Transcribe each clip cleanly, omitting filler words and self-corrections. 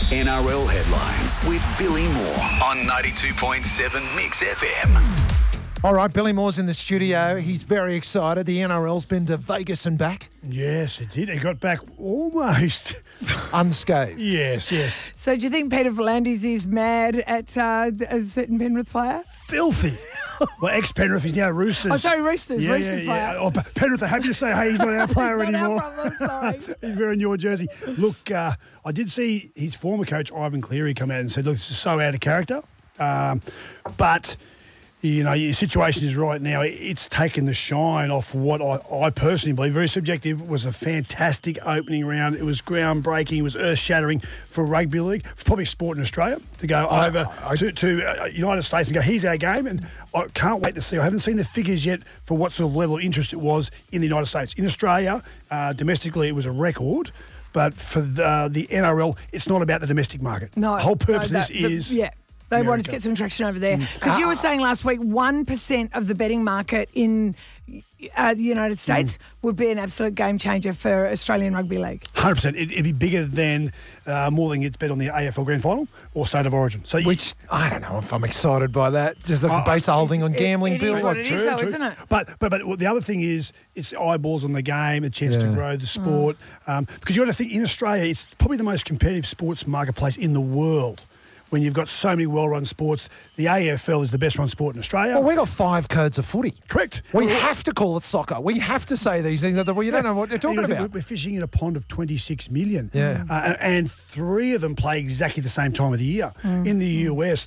NRL headlines with Billy Moore on 92.7 Mix FM. All right, Billy Moore's in the studio. He's very excited. The NRL's been to Vegas and back. Yes, it did. It got back almost unscathed. Yes. So do you think Peter V'landys is mad at a certain Penrith player? Filthy. Well, ex-Penrith, he's now Roosters. Oh, sorry, Roosters. Yeah, Roosters player. Oh, Penrith are happy to say, hey, he's not our player It's not anymore. our problem, sorry. He's wearing your jersey. Look, I did see his former coach, Ivan Cleary, come out and said, look, this is so out of character. But... You know, your situation is right now. It's taken the shine off what I personally believe, very subjective, was a fantastic opening round. It was groundbreaking. It was earth-shattering for rugby league, for probably sport in Australia, to go over to United States and go, here's our game. And I can't wait to see. I haven't seen the figures yet for what sort of level of interest it was in the United States. In Australia, domestically, it was a record. But for the NRL, it's not about the domestic market. No. The whole purpose of this is... Yeah. They America. wanted to get some traction over there. Because you were saying last week 1% of the betting market in the United States would be an absolute game changer for Australian Rugby League. 100%. It'd be bigger than more than gets bet on the AFL Grand Final or State of Origin. So Which, I don't know if I'm excited by that. Just base the whole thing on gambling, it Bill. is what it is, though, isn't it? But the other thing is it's eyeballs on the game, a chance to grow the sport. Because you've got to think, in Australia, it's probably the most competitive sports marketplace in the world. When you've got so many well-run sports, the AFL is the best-run sport in Australia. Well, we got 5 codes of footy. Correct. We have to call it soccer. We have to say these things. Well, you don't know what you're talking about. We're fishing in a pond of 26 million. Yeah. And 3 of them play exactly the same time of the year. In the US,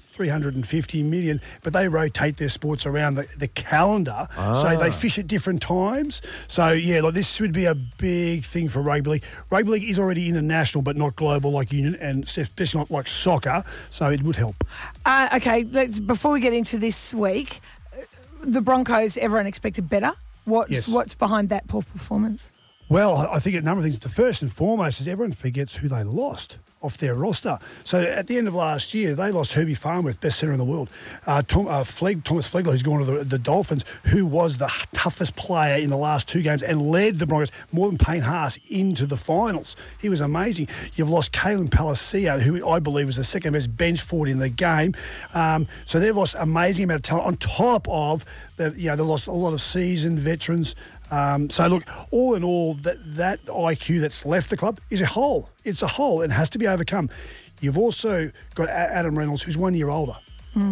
350 million, but they rotate their sports around the calendar, so they fish at different times. So, yeah, like this would be a big thing for rugby league. Rugby league is already international, but not global like union, and especially not like soccer, so it would help. Okay, before we get into this week, the Broncos, everyone expected better. What's behind that poor performance? Well, I think a number of things. The first and foremost is everyone forgets who they lost off their roster. So at the end of last year, they lost Herbie Farnworth, best centre in the world. Thomas Flegler, who's gone to the Dolphins, who was the toughest player in the last 2 games and led the Broncos more than Payne Haas into the finals. He was amazing. You've lost Kalen Palacio, who I believe was the second best bench forward in the game. So they've lost an amazing amount of talent on top of they lost a lot of seasoned veterans. So, look, all in all, that IQ that's left the club is a hole. It's a hole and has to be overcome. You've also got Adam Reynolds, who's 1 year older.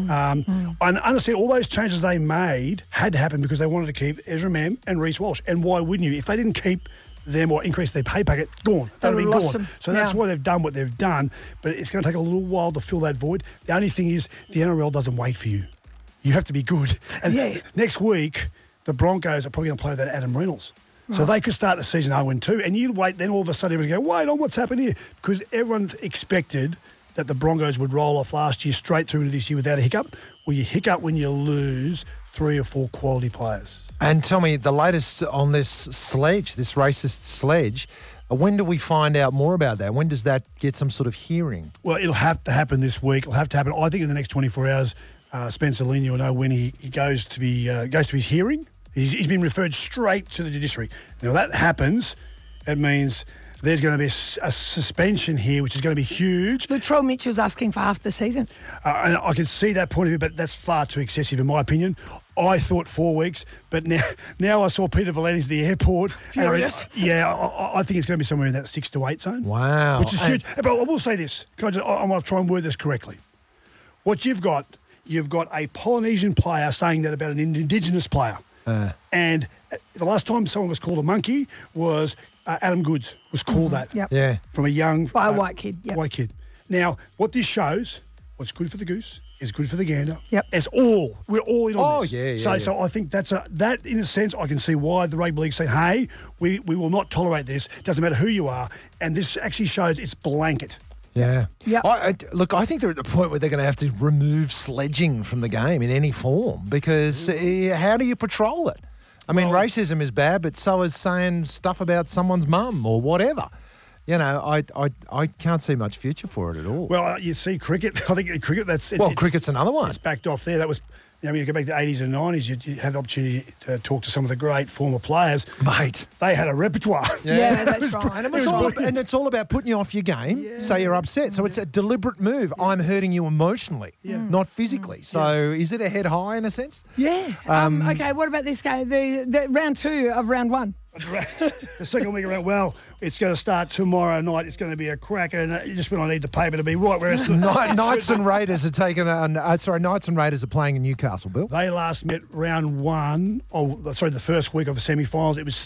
I understand all those changes they made had to happen because they wanted to keep Ezra Mam and Reece Walsh. And why wouldn't you? If they didn't keep them or increase their pay packet, gone. They'd have been gone. Them. So that's why they've done what they've done. But it's going to take a little while to fill that void. The only thing is the NRL doesn't wait for you. You have to be good. And next week, the Broncos are probably going to play that Adam Reynolds. So they could start the season 0-2, and you wait, then all of a sudden everyone go, wait on what's happened here? Because everyone expected that the Broncos would roll off last year straight through into this year without a hiccup. Well, you hiccup when you lose 3 or 4 quality players. And tell me, the latest on this sledge, this racist sledge, when do we find out more about that? When does that get some sort of hearing? Well, it'll have to happen this week. It'll have to happen, I think, in the next 24 hours. Spencer Linier will know when he goes to his hearing. He's been referred straight to the judiciary. Now, that happens, it means there's going to be a suspension here, which is going to be huge. Latrell Mitchell's asking for half the season. And I can see that point of view, but that's far too excessive in my opinion. I thought 4 weeks, but now I saw Peter V'landys at the airport. Furious. I think it's going to be somewhere in that 6 to 8 zone. Wow. Which is huge. But I will say this. I'm going to try and word this correctly. What you've got a Polynesian player saying that about an Indigenous player. And the last time someone was called a monkey was Adam Goods was called that. Yep. Yeah. From a young... By a white kid. Yep. White kid. Now, what this shows, what's good for the goose is good for the gander. Yep. We're all in on this. Yeah. So I think that in a sense, I can see why the rugby league saying, hey, we will not tolerate this. Doesn't matter who you are. And this actually shows it's blanket. Yeah. Yep. I think they're at the point where they're going to have to remove sledging from the game in any form because how do you patrol it? I mean, racism is bad, but so is saying stuff about someone's mum or whatever. you know, I can't see much future for it at all. Well, you see cricket. I think in cricket, Cricket's another one. It's backed off there. That was, when you go back to the 80s and 90s, you have the opportunity to talk to some of the great former players. Mate. They had a repertoire. Yeah, that's right. And it's all about putting you off your game, so you're upset. So it's a deliberate move. I'm hurting you emotionally, not physically. So is it a head high in a sense? Yeah. Okay, what about this game? The round 2 of round 1. The second week around, well, it's going to start tomorrow night. It's going to be a cracker, and just when I need the paper to be right, whereas Knights and Raiders are Knights and Raiders are playing in Newcastle, Bill. They last met round 1, the first week of the semi-finals. It was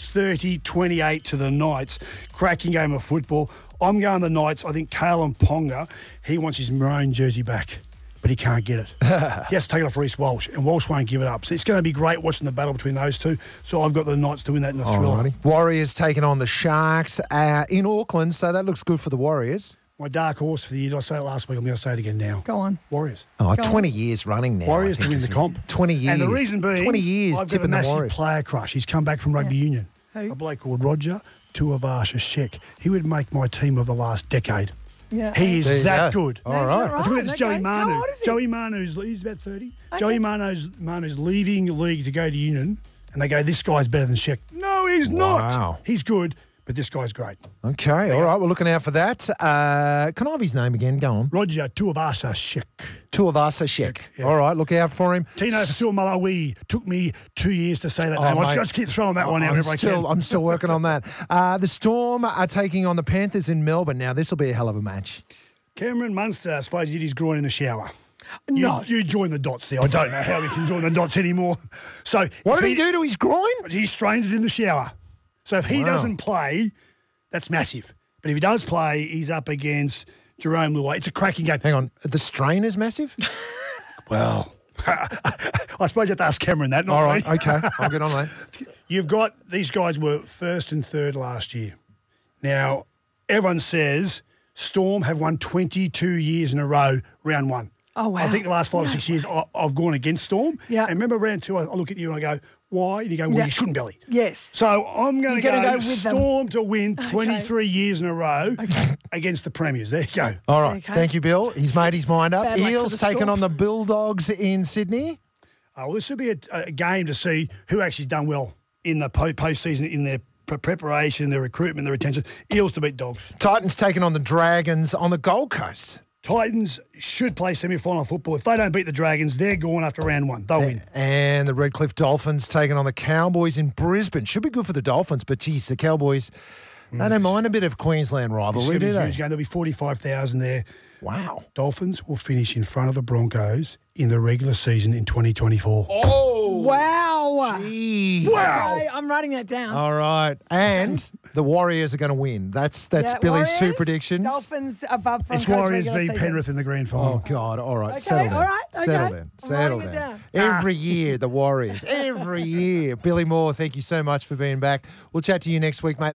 30-28 to the Knights. Cracking game of football. I'm going the Knights. I think Kalen Ponga, he wants his maroon jersey back, but he can't get it. He has to take it off Reece Walsh, and Walsh won't give it up. So it's going to be great watching the battle between those two. So I've got the Knights to win that in the thriller. Alrighty. Warriors taking on the Sharks in Auckland, so that looks good for the Warriors. My dark horse for the year, did I say it last week? I'm going to say it again now. Go on. Warriors. 20 years running now. Warriors to win the comp. 20 years. And the reason being, 20 years I've got a tipping the massive Warriors. player crush. He's come back from rugby union. Who? A bloke called Roger Tuivasa-Sheck. He would make my team of the last decade. Yeah. He is There you that go. good. All right. I think it's Joey Manu. How old is he? Joey Manu's, he's about 30. Okay. Joey Manu's leaving the league to go to union, and they go, this guy's better than Sheck. No, he's Wow. not. He's good, but this guy's great. Okay, all right, we're looking out for that. Can I have his name again? Go on. Roger Tuivasa-Sheck. Tuivasa-Sheck. Yeah. All right, look out for him. Tino Fasuamalawi. Took me 2 years to say that Oh, name. mate. I just keep throwing that one out whenever I can. I'm still working on that. The Storm are taking on the Panthers in Melbourne. Now, this will be a hell of a match. Cameron Munster, I suppose, did his groin in the shower. No. You join the dots there. I don't know how we can join the dots anymore. So What if did he do to his groin? He strained it in the shower. So if he Wow. doesn't play, that's massive. But if he does play, he's up against Jerome Luai. It's a cracking game. Hang on, the strain is massive? Well, I suppose you have to ask Cameron that, not All right, me. okay, I'll get on that. You've got, these guys were first and third last year. Now, everyone says Storm have won 22 years in a row, round 1. Oh, wow. I think the last 5 or 6 years I've gone against Storm. Yeah. And remember round 2, I look at you and I go, why? And you go, well, Yeah. you shouldn't, Billy. Yes. So I'm going to You're gonna go go with them. Storm to win 23 years in a row against the Premiers. There you go. All right, Okay. thank you, Bill. He's made his mind up. Bad luck for Eels the taking Storm. on the Bulldogs in Sydney. Well, this will be a game to see who actually's done well in the postseason, in their preparation, their recruitment, their retention. Eels to beat Dogs. Titans taking on the Dragons on the Gold Coast. Titans should play semi-final football. If they don't beat the Dragons, they're gone after round 1. They'll win. And the Redcliffe Dolphins taking on the Cowboys in Brisbane. Should be good for the Dolphins, but geez, the Cowboys, they don't mind a bit of Queensland It's rivalry, going to do be a they? huge game. There'll be 45,000 there. Wow. Dolphins will finish in front of the Broncos in the regular season in 2024. Wow. Gee. Wow. Okay, I'm writing that down. All right. And the Warriors are going to win. That's Yeah, Billy's two Warriors, predictions. Dolphins above Broncos. It's Warriors regular v season. Penrith in the grand final. Oh, God. All right. Okay, Settle down. all right, okay. Settle down. I'm Settle writing it down. down. Every year, the Warriors. Every year. Billy Moore, thank you so much for being back. We'll chat to you next week, mate.